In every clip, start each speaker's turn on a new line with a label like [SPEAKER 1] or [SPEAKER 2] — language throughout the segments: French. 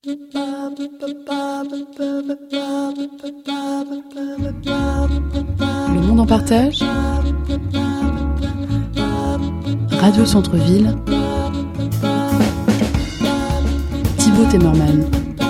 [SPEAKER 1] Le monde en partage. Radio Centre-Ville. Thibaut Temmerman.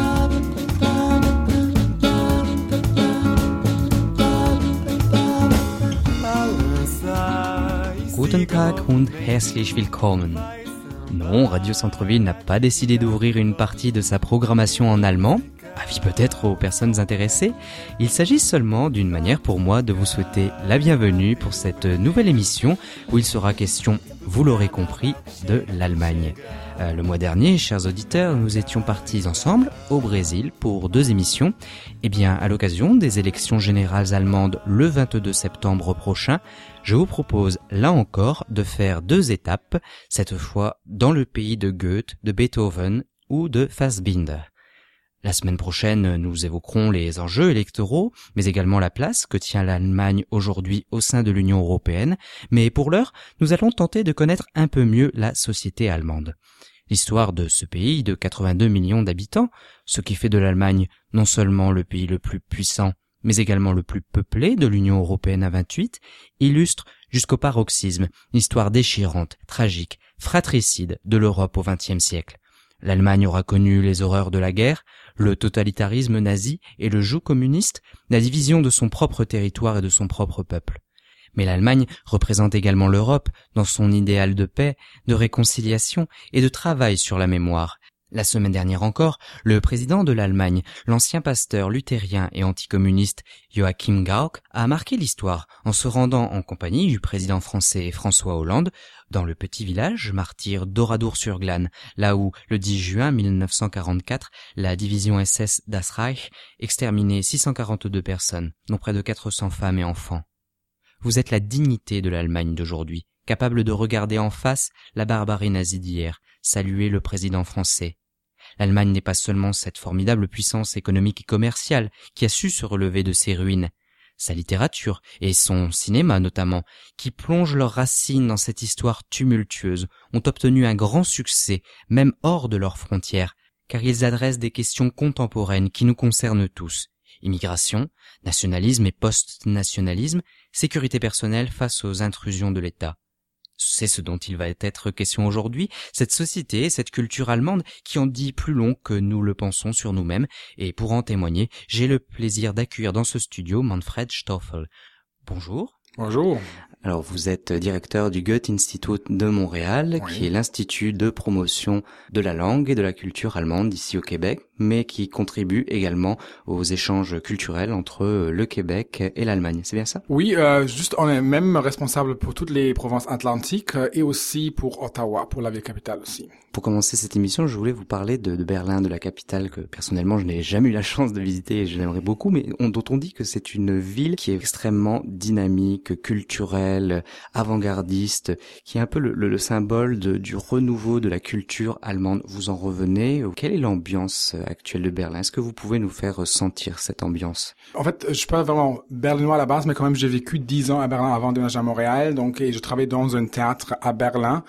[SPEAKER 2] Guten Tag und herzlich willkommen. Non, Radio Centre-Ville n'a pas décidé d'ouvrir une partie de sa programmation en allemand. Avis peut-être aux personnes intéressées. Il s'agit seulement d'une manière pour moi de vous souhaiter la bienvenue pour cette nouvelle émission où il sera question, vous l'aurez compris, de l'Allemagne. Le mois dernier, chers auditeurs, nous étions partis ensemble au Brésil pour 2 émissions. Eh bien, à l'occasion des élections générales allemandes le 22 septembre prochain, je vous propose là encore de faire 2 étapes, cette fois dans le pays de Goethe, de Beethoven ou de Fassbinder. La semaine prochaine, nous évoquerons les enjeux électoraux, mais également la place que tient l'Allemagne aujourd'hui au sein de l'Union européenne. Mais pour l'heure, nous allons tenter de connaître un peu mieux la société allemande. L'histoire de ce pays de 82 millions d'habitants, ce qui fait de l'Allemagne non seulement le pays le plus puissant, mais également le plus peuplé de l'Union européenne à 28, illustre jusqu'au paroxysme l'histoire déchirante, tragique, fratricide de l'Europe au XXe siècle. L'Allemagne aura connu les horreurs de la guerre, le totalitarisme nazi et le joug communiste, la division de son propre territoire et de son propre peuple. Mais l'Allemagne représente également l'Europe dans son idéal de paix, de réconciliation et de travail sur la mémoire. La semaine dernière encore, le président de l'Allemagne, l'ancien pasteur luthérien et anticommuniste Joachim Gauck, a marqué l'histoire en se rendant en compagnie du président français François Hollande dans le petit village martyr d'Oradour-sur-Glane, là où, le 10 juin 1944, la division SS Das Reich exterminait 642 personnes, dont près de 400 femmes et enfants. Vous êtes la dignité de l'Allemagne d'aujourd'hui, capable de regarder en face la barbarie nazie d'hier, saluer le président français. L'Allemagne n'est pas seulement cette formidable puissance économique et commerciale qui a su se relever de ses ruines. Sa littérature et son cinéma notamment, qui plongent leurs racines dans cette histoire tumultueuse, ont obtenu un grand succès, même hors de leurs frontières, car ils adressent des questions contemporaines qui nous concernent tous. Immigration, nationalisme et post-nationalisme, sécurité personnelle face aux intrusions de l'État. C'est ce dont il va être question aujourd'hui, cette société, cette culture allemande qui en dit plus long que nous le pensons sur nous-mêmes, et pour en témoigner, j'ai le plaisir d'accueillir dans ce studio Manfred Stoffel. Bonjour.
[SPEAKER 3] Bonjour.
[SPEAKER 2] Alors vous êtes directeur du Goethe Institut de Montréal,
[SPEAKER 3] oui,
[SPEAKER 2] qui est l'institut de promotion de la langue et de la culture allemande ici au Québec, mais qui contribue également aux échanges culturels entre le Québec et l'Allemagne. C'est bien ça?
[SPEAKER 3] Oui, juste on est même responsable pour toutes les provinces atlantiques et aussi pour Ottawa, pour la ville capitale aussi.
[SPEAKER 2] Pour commencer cette émission, je voulais vous parler de Berlin, de la capitale que personnellement je n'ai jamais eu la chance de visiter et je l'aimerais beaucoup, mais dont on dit que c'est une ville qui est extrêmement dynamique, culturelle, avant-gardiste, qui est un peu le symbole du renouveau de la culture allemande. Vous en revenez? Quelle est l'ambiance actuelle de Berlin? Est-ce que vous pouvez nous faire sentir cette ambiance?
[SPEAKER 3] En fait, je suis pas vraiment berlinois à la base, mais quand même j'ai vécu 10 ans à Berlin avant de déménager à Montréal, et je travaillais dans un théâtre à Berlin.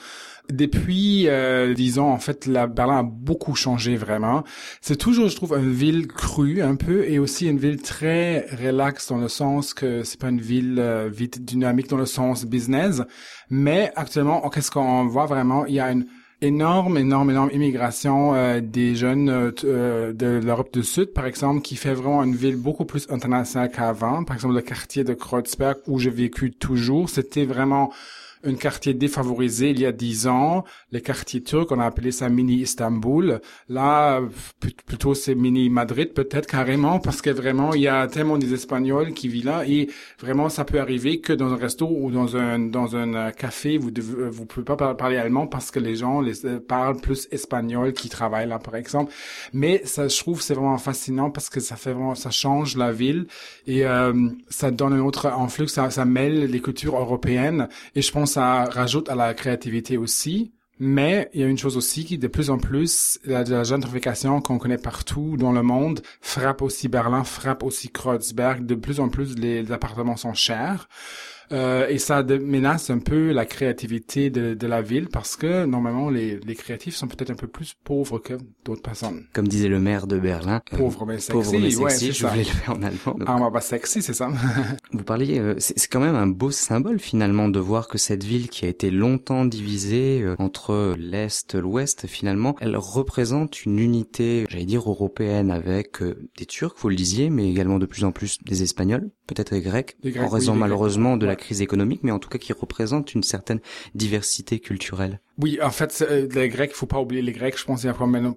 [SPEAKER 3] Depuis 10 ans, en fait, Berlin a beaucoup changé vraiment. C'est toujours, je trouve, une ville crue un peu et aussi une ville très relaxe dans le sens que c'est pas une ville vite dynamique dans le sens business. Mais actuellement, qu'est-ce qu'on voit vraiment? Il y a une énorme immigration des jeunes de l'Europe du Sud, par exemple, qui fait vraiment une ville beaucoup plus internationale qu'avant. Par exemple, le quartier de Kreuzberg où j'ai vécu toujours, c'était vraiment un quartier défavorisé il y a 10 ans, les quartiers turcs, on a appelé ça mini Istanbul. Là, plutôt c'est mini Madrid peut-être carrément, parce que vraiment il y a tellement des Espagnols qui vivent là et vraiment ça peut arriver que dans un resto ou dans un café vous pouvez pas parler allemand parce que les gens parlent plus espagnol qui travaillent là par exemple. Mais ça, je trouve, c'est vraiment fascinant parce que ça change la ville et ça donne un autre influx, ça mêle les cultures européennes et je pense ça rajoute à la créativité aussi. Mais il y a une chose aussi qui, de plus en plus, la gentrification qu'on connaît partout dans le monde frappe aussi Berlin, frappe aussi Kreuzberg. De plus en plus, les appartements sont chers. Et ça menace un peu la créativité de la ville parce que normalement les créatifs sont peut-être un peu plus pauvres que d'autres personnes.
[SPEAKER 2] Comme disait le maire de Berlin.
[SPEAKER 3] Pauvre mais sexy.
[SPEAKER 2] Pauvre mais sexy,
[SPEAKER 3] ouais,
[SPEAKER 2] je voulais le faire en allemand.
[SPEAKER 3] Ah, bah sexy, c'est ça.
[SPEAKER 2] Vous parliez, c'est quand même un beau symbole finalement de voir que cette ville qui a été longtemps divisée entre l'Est, l'Ouest, finalement, elle représente une unité, j'allais dire européenne, avec des Turcs, vous le disiez, mais également de plus en plus des Espagnols, peut-être des Grecs, en raison malheureusement de la crise économique, mais en tout cas qui représente une certaine diversité culturelle.
[SPEAKER 3] Oui, en fait, les Grecs, il faut pas oublier les Grecs. Je pense qu'il y a maintenant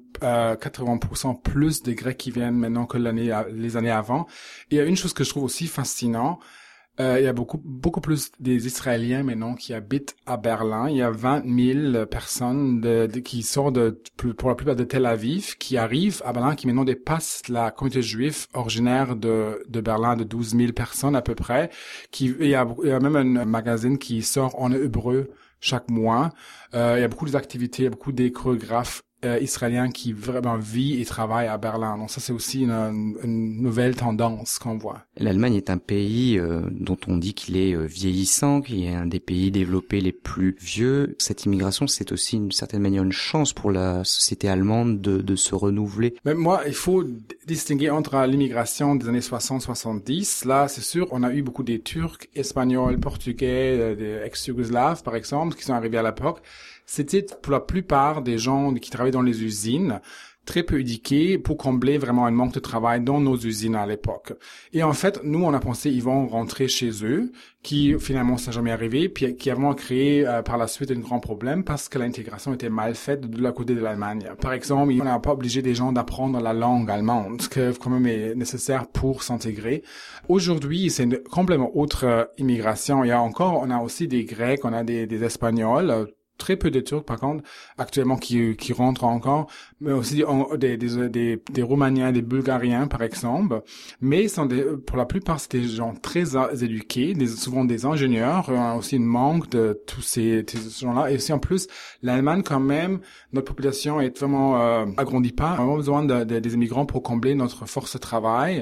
[SPEAKER 3] 80% plus de Grecs qui viennent maintenant que les années avant. Et il y a une chose que je trouve aussi fascinant. Il y a beaucoup plus des Israéliens maintenant qui habitent à Berlin. Il y a 20 000 personnes qui sortent pour la plupart de Tel Aviv, qui arrivent à Berlin, qui maintenant dépassent la communauté juive originaire de Berlin de 12 000 personnes à peu près. Il y a même un magazine qui sort en hébreu chaque mois. Il y a beaucoup d'activités, il y a beaucoup des chorégraphes israéliens qui vraiment vivent et travaillent à Berlin. Donc ça, c'est aussi une nouvelle tendance qu'on voit.
[SPEAKER 2] L'Allemagne est un pays dont on dit qu'il est vieillissant, qu'il est un des pays développés les plus vieux. Cette immigration, c'est aussi d'une certaine manière une chance pour la société allemande de se renouveler.
[SPEAKER 3] Mais moi, il faut distinguer entre l'immigration des années 60-70. Là, c'est sûr, on a eu beaucoup des Turcs, Espagnols, Portugais, des ex-Yougoslaves, par exemple, qui sont arrivés à l'époque. C'était pour la plupart des gens qui travaillaient dans les usines, très peu éduqués pour combler vraiment un manque de travail dans nos usines à l'époque. Et en fait, nous, on a pensé ils vont rentrer chez eux, qui finalement ça n'a jamais arrivé, puis qui avons créé par la suite un grand problème parce que l'intégration était mal faite de la côté de l'Allemagne. Par exemple, on n'a pas obligé des gens d'apprendre la langue allemande, ce qui quand même est nécessaire pour s'intégrer. Aujourd'hui, c'est une complètement autre immigration. On a aussi des Grecs, on a des Espagnols, très peu de Turcs, par contre, actuellement, qui rentrent encore, mais aussi des Roumaniens, des Bulgariens, par exemple. Mais pour la plupart, c'est des gens très éduqués, souvent des ingénieurs. On a aussi une manque de tous ces gens-là. Et aussi, en plus, l'Allemagne, quand même, notre population est vraiment agrandie pas. On a vraiment besoin des immigrants pour combler notre force de travail.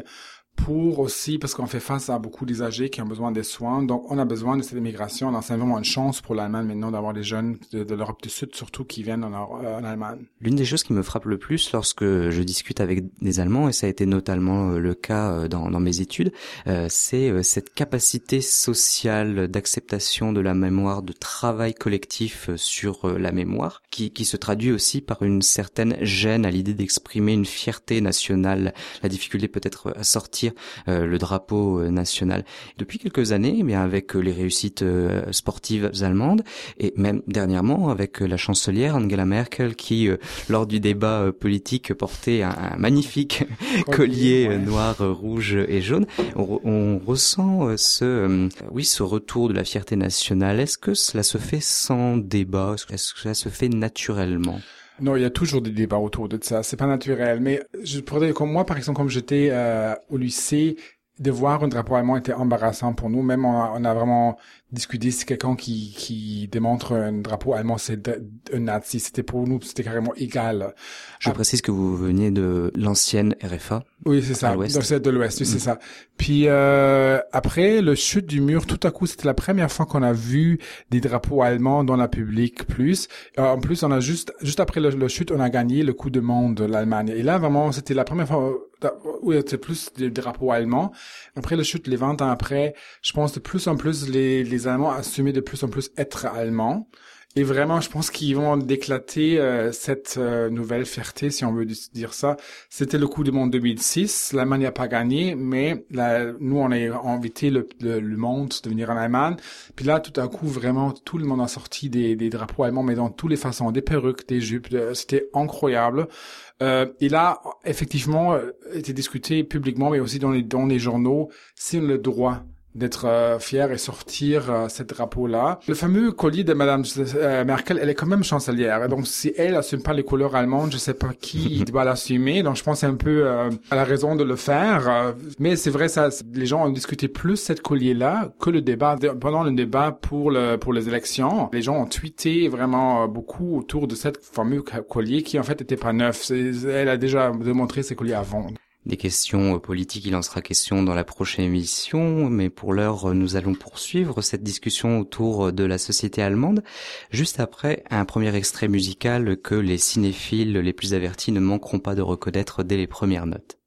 [SPEAKER 3] Parce qu'on fait face à beaucoup des âgés qui ont besoin des soins. Donc, on a besoin de cette immigration. Donc, c'est vraiment une chance pour l'Allemagne maintenant d'avoir des jeunes de l'Europe du Sud, surtout qui viennent en Allemagne.
[SPEAKER 2] L'une des choses qui me frappe le plus lorsque je discute avec des Allemands, et ça a été notamment le cas dans mes études, c'est cette capacité sociale d'acceptation de la mémoire, de travail collectif sur la mémoire, qui se traduit aussi par une certaine gêne à l'idée d'exprimer une fierté nationale, la difficulté peut-être à sortir le drapeau national. Depuis quelques années, bien avec les réussites sportives allemandes et même dernièrement avec la chancelière Angela Merkel qui, lors du débat politique, portait un magnifique collier noir, rouge et jaune. On ressent ce retour de la fierté nationale. Est-ce que cela se fait sans débat? Est-ce que cela se fait naturellement?
[SPEAKER 3] Non, il y a toujours des débats autour de ça. C'est pas naturel. Mais je pourrais dire, comme moi, par exemple, comme j'étais au lycée, de voir un drapeau allemand était embarrassant pour nous. Même on a vraiment discuté si quelqu'un qui démontre un drapeau allemand, c'est un nazi. C'était pour nous, c'était carrément égal.
[SPEAKER 2] Je précise que vous veniez de l'ancienne RFA.
[SPEAKER 3] Oui, c'est ça. Donc, c'est de l'Ouest, oui, c'est ça. Puis après le chute du mur, tout à coup, c'était la première fois qu'on a vu des drapeaux allemands dans la public plus. En plus, on a juste après le chute, on a gagné le Coupe du Monde de l'Allemagne. Et là, vraiment, c'était la première fois où il y avait plus de drapeaux allemands. Après le chute, les 20 ans après, je pense de plus en plus les Allemands assumaient de plus en plus être allemands. Et vraiment, je pense qu'ils vont d'éclater cette nouvelle fierté, si on veut dire ça. C'était le Coupe du Monde 2006. L'Allemagne n'a pas gagné, mais nous, on a invité le monde de venir en Allemagne. Puis là, tout à coup, vraiment, tout le monde a sorti des drapeaux allemands, mais dans toutes les façons, des perruques, des jupes. C'était incroyable. Et là, effectivement, était discuté publiquement, mais aussi dans les journaux, c'est le droit d'être fier et sortir ce drapeau-là. Le fameux collier de Madame Merkel, elle est quand même chancelière. Donc, si elle assume pas les couleurs allemandes, je sais pas qui doit l'assumer. Donc, je pense c'est un peu à la raison de le faire. Mais c'est vrai, ça, les gens ont discuté plus cette collier-là que le débat. Pendant le débat pour les élections, les gens ont tweeté vraiment beaucoup autour de cette fameux collier qui, en fait, était pas neuf. Elle a déjà démontré ses colliers avant.
[SPEAKER 2] Des questions politiques, il en sera question dans la prochaine émission, mais pour l'heure, nous allons poursuivre cette discussion autour de la société allemande, juste après un premier extrait musical que les cinéphiles les plus avertis ne manqueront pas de reconnaître dès les premières notes.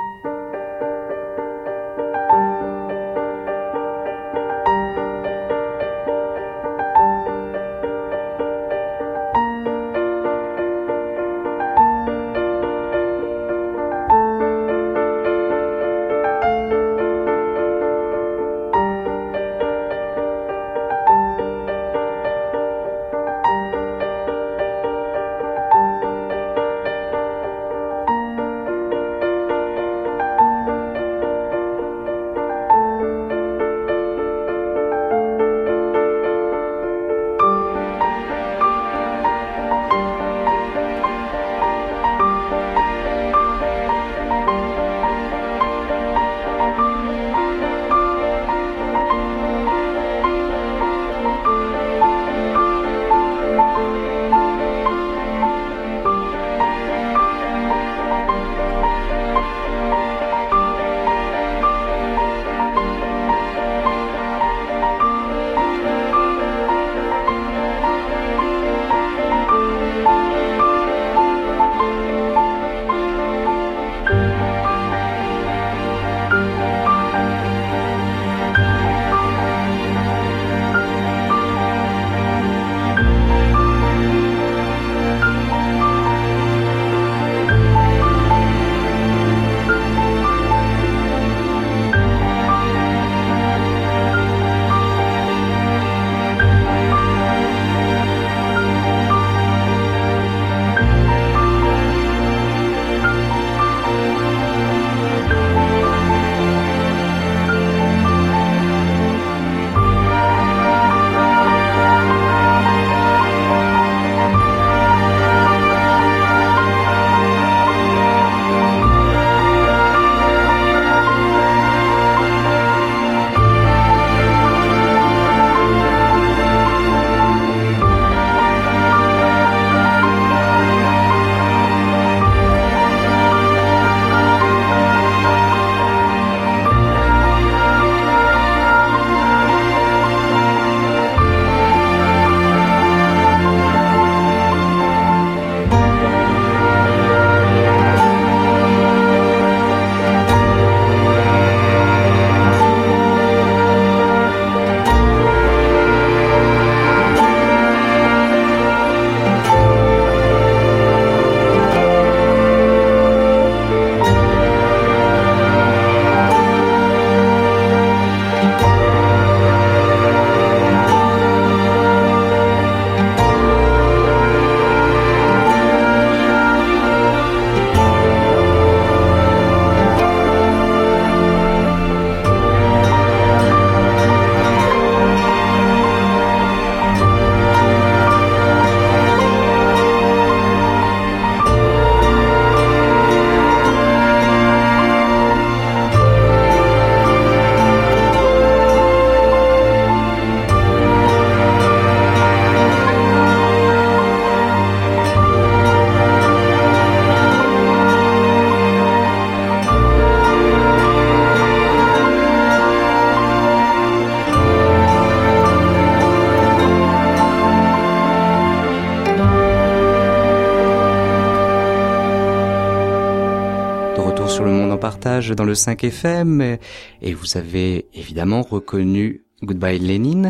[SPEAKER 2] partage dans le 5 FM et vous avez évidemment reconnu Goodbye Lenin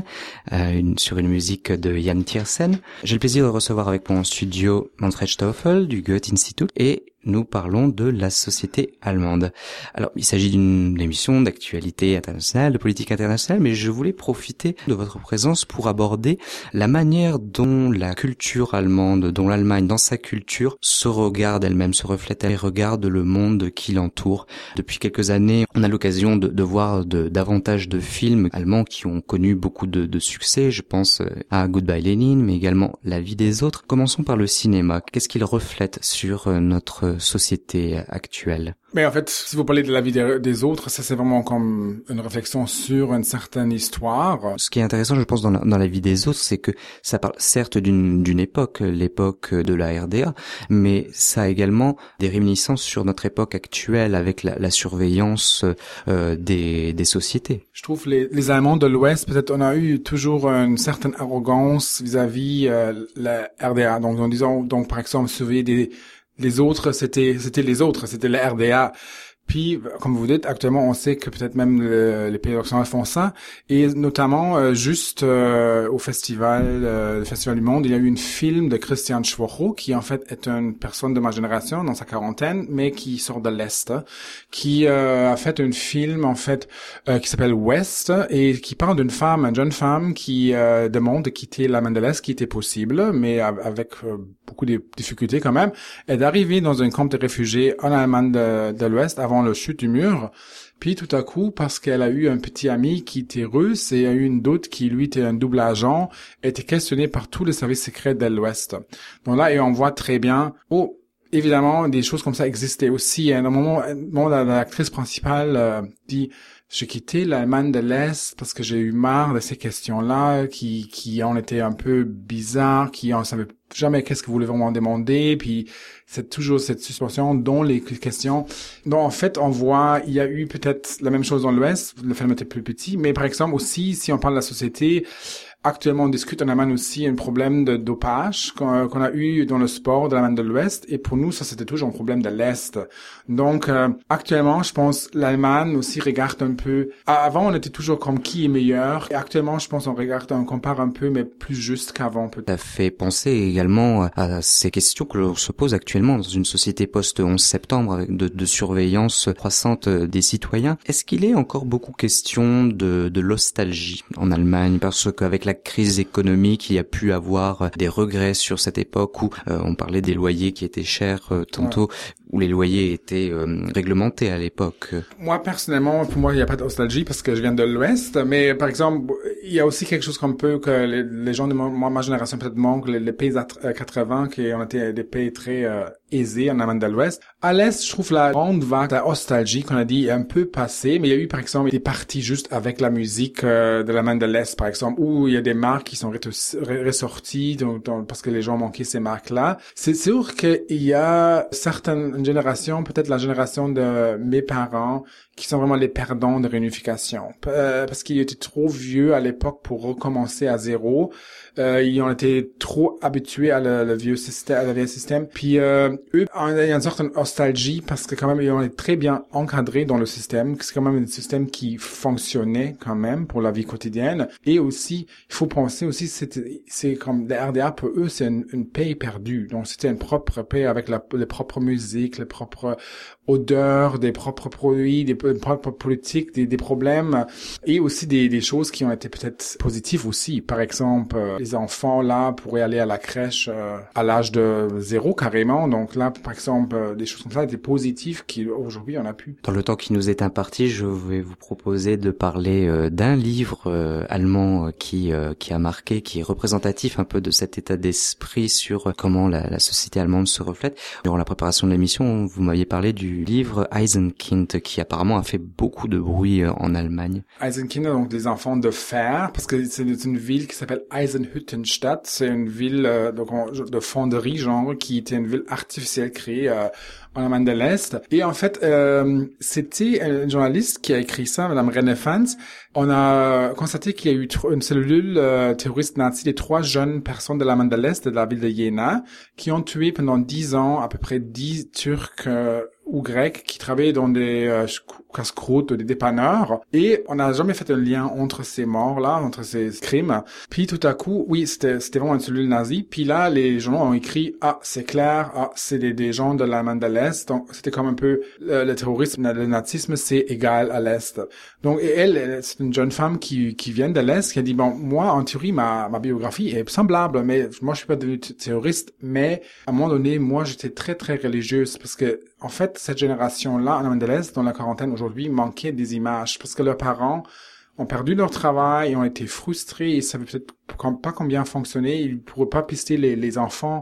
[SPEAKER 2] sur une musique de Jan Tiersen. J'ai le plaisir de recevoir avec moi en studio Manfred Stoffel du Goethe-Institut et nous parlons de la société allemande. Alors, il s'agit d'une émission d'actualité internationale, de politique internationale, mais je voulais profiter de votre présence pour aborder la manière dont la culture allemande, dont l'Allemagne, dans sa culture, se regarde elle-même, se reflète et regarde le monde qui l'entoure. Depuis quelques années, on a l'occasion de voir davantage de films allemands qui ont connu beaucoup de succès. Je pense à Goodbye Lenin, mais également La vie des autres. Commençons par le cinéma. Qu'est-ce qu'il reflète sur notre notre société actuelle.
[SPEAKER 3] Mais en fait, si vous parlez de la vie des autres, ça c'est vraiment comme une réflexion sur une certaine histoire.
[SPEAKER 2] Ce qui est intéressant, je pense, dans la vie des autres, c'est que ça parle certes d'une époque, l'époque de la RDA, mais ça a également des réminiscences sur notre époque actuelle avec la surveillance des sociétés.
[SPEAKER 3] Je trouve les Allemands de l'Ouest, peut-être on a eu toujours une certaine arrogance vis-à-vis la RDA. Donc en disant, donc par exemple, surveiller les autres, c'était les autres, c'était la RDA. Puis, comme vous dites, actuellement, on sait que peut-être même les pays occidentaux font ça. Et notamment, juste au festival, le Festival du Monde, il y a eu un film de Christian Schwocho, qui en fait est une personne de ma génération, dans sa quarantaine, mais qui sort de l'Est, qui a fait un film, en fait, qui s'appelle West, et qui parle d'une femme, une jeune femme, qui demande de quitter l'Allemagne de l'Est, qui était possible, mais avec beaucoup de difficultés quand même, et d'arriver dans un camp de réfugiés en Allemagne de l'Ouest avant le chute du mur. Puis tout à coup, parce qu'elle a eu un petit ami qui était russe et a eu une d'autre qui lui était un double agent, était questionné par tous les services secrets de l'Ouest. Donc là, et on voit très bien, évidemment, des choses comme ça existaient aussi. À un moment, l'actrice principale dit: j'ai quitté l'Allemagne de l'Est parce que j'ai eu marre de ces questions-là qui ont été un peu bizarres, qui on savait jamais qu'est-ce que vous voulez vraiment demander, puis c'est toujours cette suspension dont les questions. Donc en fait, on voit, il y a eu peut-être la même chose dans l'Ouest, le film était plus petit, mais par exemple aussi, si on parle de la société, actuellement, on discute en Allemagne aussi un problème de dopage qu'on a eu dans le sport de l'Allemagne de l'Ouest. Et pour nous, ça, c'était toujours un problème de l'Est. Donc, actuellement, je pense, l'Allemagne aussi regarde un peu. Avant, on était toujours comme qui est meilleur. Et actuellement, je pense, on compare un peu, mais plus juste qu'avant, peut-être.
[SPEAKER 2] Ça fait penser également à ces questions que l'on se pose actuellement dans une société post-11 septembre avec de surveillance croissante des citoyens. Est-ce qu'il est encore beaucoup question de nostalgie en Allemagne? Parce qu'avec la crise économique, il y a pu avoir des regrets sur cette époque où on parlait des loyers qui étaient chers tantôt, où les loyers étaient réglementés à l'époque.
[SPEAKER 3] Moi, personnellement, pour moi, il n'y a pas de nostalgie parce que je viens de l'Ouest, mais par exemple, il y a aussi quelque chose comme peu que les gens de ma génération peut-être manquent, les pays 80 qui ont été des pays très aisés en Allemagne de l'Ouest. À l'Est, je trouve la grande vague, la nostalgie qu'on a dit est un peu passée, mais il y a eu par exemple des parties juste avec la musique de l'Allemagne de l'Est, par exemple, où il y a des marques qui sont ressorties parce que les gens manquaient ces marques-là. C'est sûr qu'il y a certaines générations, peut-être la génération de mes parents, qui sont vraiment les perdants de réunification. Parce qu'ils étaient trop vieux à l'époque pour recommencer à zéro. Ils ont été trop habitués à le vieux système. Puis eux, il y a une certaine nostalgie parce que quand même, ils ont été très bien encadrés dans le système. C'est quand même un système qui fonctionnait quand même pour la vie quotidienne. Et aussi, il faut penser aussi, c'est comme la RDA pour eux, c'est une paix perdue. Donc c'était une propre paix avec les propres musiques, les propres odeurs, des propres produits, des propres politiques, des problèmes et aussi des choses qui ont été peut-être positives aussi. Par exemple, les enfants là pourraient aller à la crèche à l'âge de 0 carrément. Donc là, par exemple, des choses comme ça étaient positives qui aujourd'hui on a pu.
[SPEAKER 2] Dans le temps qui nous est imparti, je vais vous proposer de parler d'un livre allemand qui a marqué, qui est représentatif un peu de cet état d'esprit sur comment la société allemande se reflète. Durant la préparation de l'émission, vous m'aviez parlé du livre Eisenkind qui apparemment a fait beaucoup de bruit en Allemagne.
[SPEAKER 3] Eisenkind, donc des enfants de fer, parce que c'est une ville qui s'appelle Eisenhüttenstadt. C'est une ville de fonderie, genre, qui était une ville artificielle créée en Allemagne de l'Est. Et en fait, c'était un journaliste qui a écrit ça, Madame Renefans. On a constaté qu'il y a eu une cellule terroriste nazi des 3 jeunes personnes de l'Allemagne de l'Est, de la ville de Jena, qui ont tué pendant 10 ans à peu près 10 Turcs ou Grecs qui travaillaient dans des casse-croûtes, des dépanneurs. Et on n'a jamais fait un lien entre ces morts-là, entre ces crimes. Puis tout à coup, oui, c'était vraiment une cellule nazie. Puis là, les journaux ont écrit, c'est clair, c'est des gens de l'Allemagne de l'Est. Donc c'était comme un peu le terrorisme, le nazisme, c'est égal à l'Est. Donc et elle, c'est une jeune femme qui vient de l'Est, qui a dit, bon, moi, en théorie, ma biographie est semblable, mais moi, je suis pas devenue terroriste, mais à un moment donné, moi, j'étais très, très religieuse parce que, en fait, cette génération-là, en Allemagne de l'Est, dans la quarantaine aujourd'hui, manquait des images parce que leurs parents ont perdu leur travail et ont été frustrés et savaient peut-être pas combien fonctionner. Ils pourraient pas pister les enfants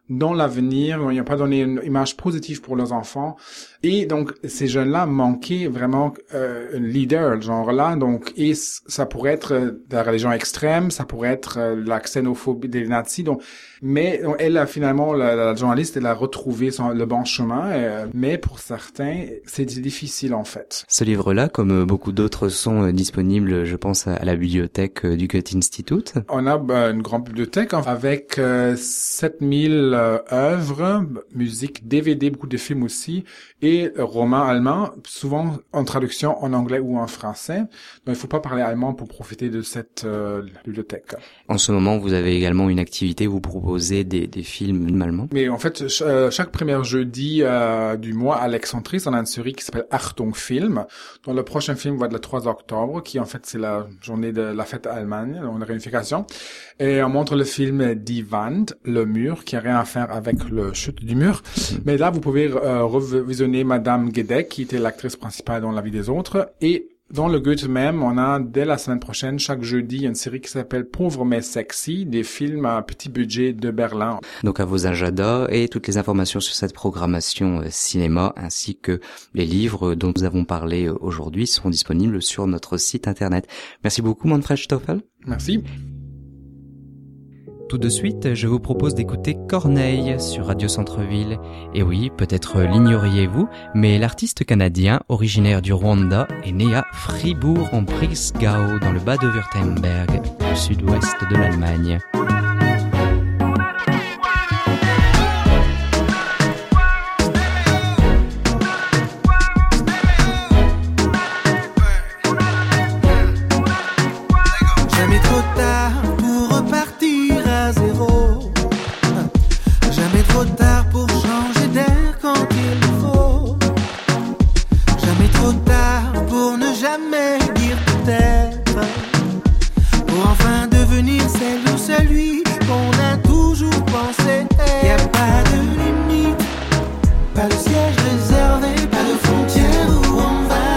[SPEAKER 3] dans l'avenir, ils n'ont pas donné une image positive pour leurs enfants. Et donc, ces jeunes-là manquaient vraiment un leader, genre là. Donc, et ça pourrait être de la religion extrême, ça pourrait être la xénophobie des nazis. Donc, mais elle a finalement, la journaliste, elle a retrouvé le bon chemin. Mais pour certains, c'est difficile en fait.
[SPEAKER 2] Ce livre-là, comme beaucoup d'autres, sont disponibles, je pense, à la bibliothèque du Goethe Institut.
[SPEAKER 3] On a une grande bibliothèque avec 7000 œuvres, musique, DVD, beaucoup de films aussi, et romans allemands, souvent en traduction en anglais ou en français. Donc il faut pas parler allemand pour profiter de cette bibliothèque.
[SPEAKER 2] En ce moment, vous avez également une activité, vous proposez des films allemands.
[SPEAKER 3] Mais en fait, chaque premier jeudi du mois à l'Excentrice, on a une série qui s'appelle Achtung Film, dont le prochain film va être le 3 octobre, qui en fait c'est la journée de la fête Allemagne, la réunification. Et on montre le film Die Wand, le mur, qui a rien à faire avec le chute du mur. Mais là, vous pouvez revisionner Madame Gedeck, qui était l'actrice principale dans La vie des autres. Et dans le Goethe même, on a dès la semaine prochaine, chaque jeudi, une série qui s'appelle Pauvre mais sexy, des films à petit budget de Berlin.
[SPEAKER 2] Donc à vos agendas et toutes les informations sur cette programmation cinéma ainsi que les livres dont nous avons parlé aujourd'hui seront disponibles sur notre site internet. Merci beaucoup Manfred Stoffel.
[SPEAKER 3] Merci.
[SPEAKER 2] Tout de suite, je vous propose d'écouter Corneille sur Radio Centre-Ville. Et oui, peut-être l'ignoriez-vous, mais l'artiste canadien, originaire du Rwanda, est né à Fribourg en Breisgau, dans le Bade-Württemberg, au sud-ouest de l'Allemagne.
[SPEAKER 4] Jamais trop tard pour repartir à zéro. Jamais trop tard pour changer d'air quand il le faut. Jamais trop tard pour ne jamais dire peut-être. Pour enfin devenir celle ou celui qu'on a toujours pensé. Y a pas de limite, pas de siège réservé, pas de frontière où on va.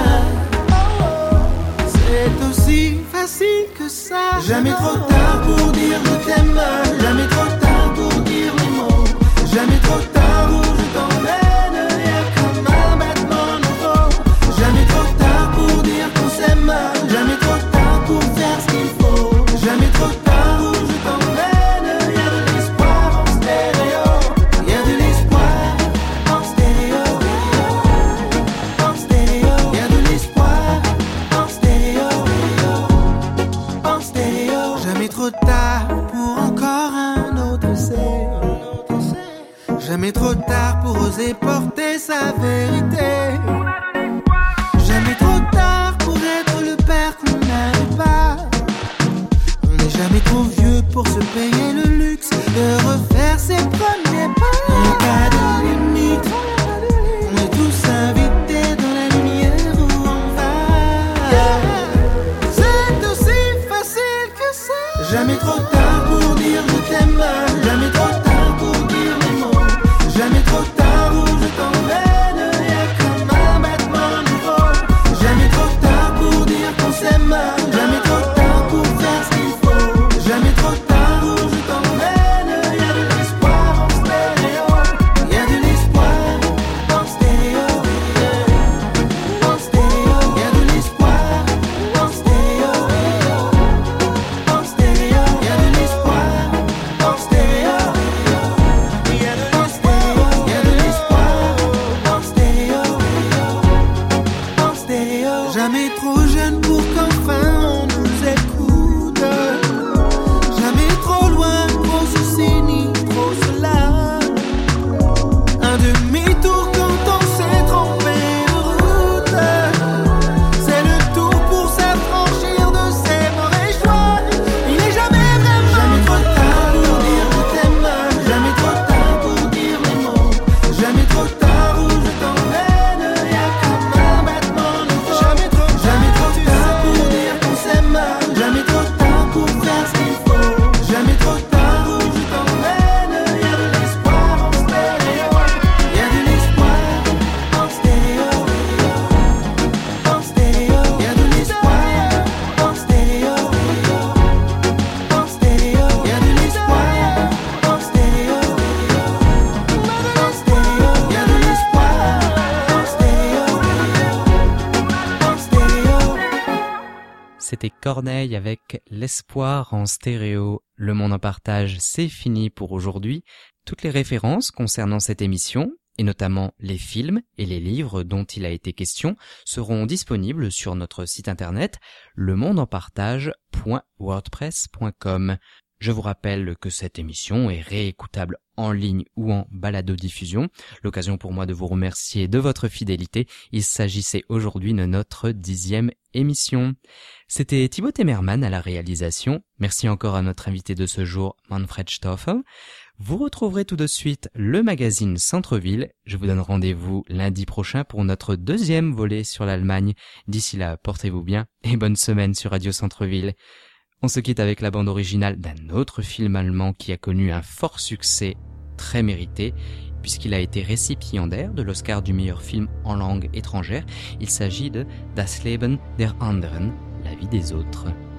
[SPEAKER 4] C'est aussi facile que ça. Jamais trop tard pour dire je t'aime. Jamais trop tard pour dire les mots. Jamais trop tard où je t'emmène. Y'a comme un battement nouveau. Jamais trop tard pour dire qu'on s'aime. Jamais trop tard pour faire ce qu'il faut. Jamais trop tard où je t'emmène. Y'a de l'espoir en stéréo. Y'a de l'espoir en stéréo. En stéréo. Y'a de l'espoir en stéréo. En stéréo. Jamais trop tard pour encore un autre essai. Jamais trop tard pour oser porter sa vérité. Jamais trop tard pour être le père qu'on n'avait pas. On n'est jamais trop vieux pour se payer le luxe de refaire ses premiers pas. Il n'y a pas de limite. On est tous invités dans la lumière où on va. C'est aussi facile que ça. Jamais trop tard pour dire je t'aime. Jamais trop tard pour dire les mots. Jamais trop tard où je t'emmène. Y'a comme un battement nouveau. Jamais trop tard pour dire qu'on s'aime. Jamais trop tard pour faire ce qu'il faut. Jamais trop tard où je t'emmène. Y'a de l'espoir en
[SPEAKER 2] c'était Corneille avec l'espoir en stéréo. Le monde en partage, c'est fini pour aujourd'hui. Toutes les références concernant cette émission, et notamment les films et les livres dont il a été question, seront disponibles sur notre site internet lemondesenpartage.wordpress.com. Je vous rappelle que cette émission est réécoutable en ligne ou en balado-diffusion. L'occasion pour moi de vous remercier de votre fidélité. Il s'agissait aujourd'hui de notre 10e émission. C'était Thibaut Temerman à la réalisation. Merci encore à notre invité de ce jour, Manfred Stoffel. Vous retrouverez tout de suite le magazine Centre-Ville. Je vous donne rendez-vous lundi prochain pour notre 2e volet sur l'Allemagne. D'ici là, portez-vous bien et bonne semaine sur Radio Centre-Ville. On se quitte avec la bande originale d'un autre film allemand qui a connu un fort succès très mérité, puisqu'il a été récipiendaire de l'Oscar du meilleur film en langue étrangère. Il s'agit de Das Leben der anderen, la vie des autres.